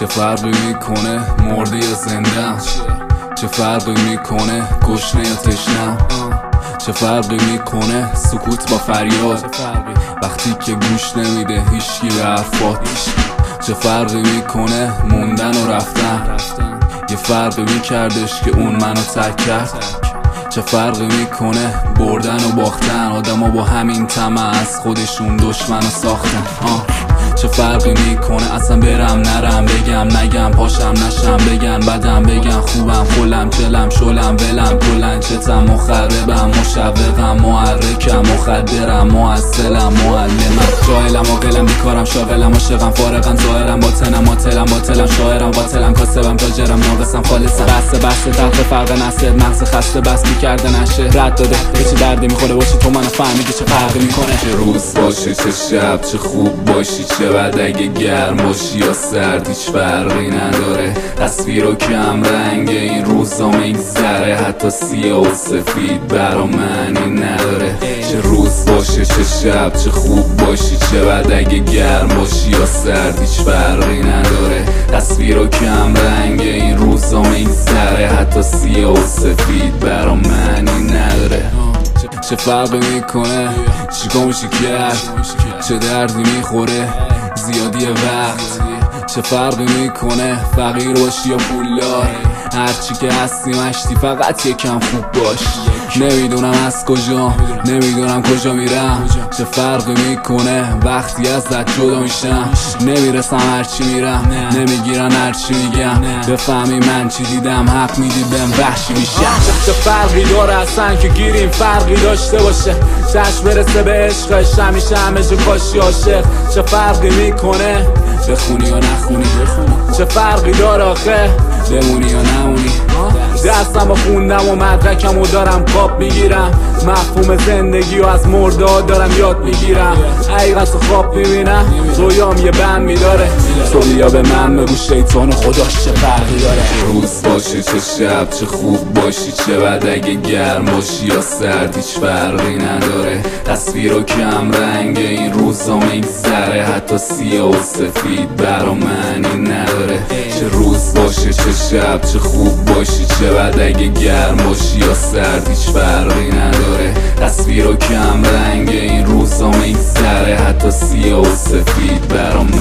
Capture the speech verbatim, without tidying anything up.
چه فرقی میکنه مرده یا زندم؟ چه فرقی میکنه گشنه یا تشنم؟ چه فرقی میکنه سکوت با فریاد وقتی که گوش نمیده هیچکی به حرفات؟ چه فرقی میکنه موندن و رفتن؟ یه فرقی میکردش که اون منو ترک کرد. چه فرقی میکنه بردن و باختن؟ آدما با همین طمع از خودشون دشمنو ساختن. آه. چه فرقی میکنه اصلا برم نرم، بگم نگم، پاشم نشم، بگن بدم بگن خوبم، خلم چلم شلم ولم کلن چتم، مخربم مشوقم محرکم مخدرم معسلم معلمم جاهلم عاقلم بیکارم شاغلم عاشقم فارغم ظاهرم باطنم ماتلم باطلم شاعرم قاتلم کاسبم تاجرم ناقصم خالصم بسته بسته تلخ فرق نسل مغز خسته بس کرده نشه رد داده به چه دردی میخوره باشی تو منو فهمیدی چه فرقی میکنه؟ چه روز باشه چه شب، چه خوب باشی چه بد، اگه گرم باشی یا سرد هیچ فرقی نداره. تصویر و کم رنگ این روزا میگذره، حتی سیاه و سفید برا معنی نداره. چه روز باشه چه شب، چه خوب باشی چه بد، اگه گرم باشی یا سرد هیچ فرقی نداره. تصویر و کم رنگ این روزا میگذره، حتی سیاه و سفید برا معنی نداره. چه فرقی میکنه چیکار میشه کرد؟ چه دردی میخوره زیادی وقت؟ چه فرقی میکنه فقیر باشی یا پولدار؟ هرچی که هستی مشتی فقط یکم خوب باش. نمیدونم از کجا نمیدونم کجا میرم. چه فرقی میکنه وقتی ازت جدا میشم؟ نمیرسم هرچی میرم نمیگیرن هرچی میگم. بفهمی من چی دیدم حق میدی بهم وحشی میشم. چه فرقی داره اصلا که گیریم فرقی داشته باشه؟ چشم برسه به عشقش همیشه همه جو کاشی عاشق. چه فرقی میکنه بخونی یا نخونی؟ چه فرقی داره آخه بمونی یا نمونی؟ دستم و خوندم و مدرکم و دارم خواب میگیرم، مفهوم زندگی و از مرده ها دارم یاد میگیرم. حقیقت و خواب میبینم رویام یه بند میداره. تو بیا به من بگو شیطان و خداش چه فرقی داره؟ روز باشه چه شب، چه خوب باشی چه بد، اگه گرم باشی یا سرد هیچ فرقی نداره. تصویر و کم رنگ این روزا میگذره، حتی سیاه و سفید برا معنی نداره. چه روز باشه چه شب، چه خوب باشی چه بد، اگه گرم باشی یا سرد هیچ فرقی نداره. تصویر و کم رنگ این روزا میگذره، حتی سیاه و سفید برا